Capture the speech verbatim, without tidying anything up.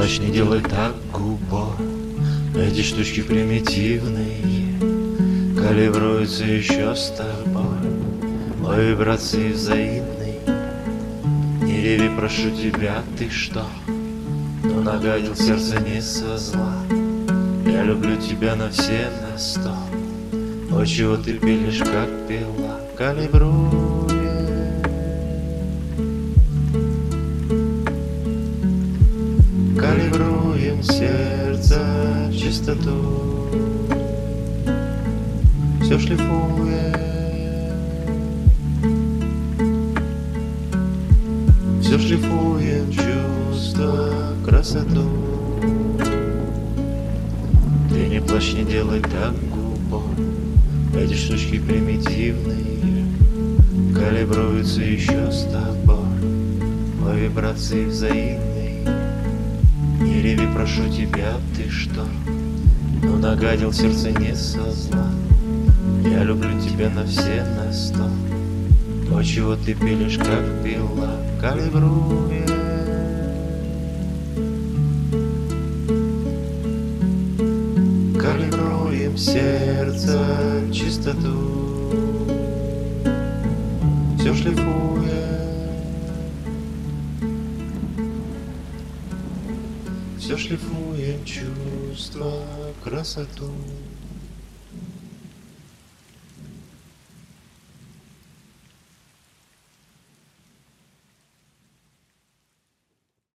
плачь, не делай так, губа. Эти штучки примитивные калибруются еще с тобой. Ой, братцы, взаимный. Не реви, прошу тебя, ты что? Но нагадил сердце не со зла. Я люблю тебя на все на сто. Ой, чего ты пилишь, как пила, калибруя. Калибруем сердце, чистоту, все шлифуем, все шлифуем чувства, красоту. Ты не плачь, не делай так, губо. Эти штучки примитивные калибруются еще с тобой. По вибрации взаимной. Не реви, прошу тебя, ты что? Но нагадил сердце не со зла. Я люблю тебя на все на сто. То, чего ты пилишь, как пила, калибруя. Калибруем сердце, чистоту, все шлифуя. Все шлифуем чувства, красоту.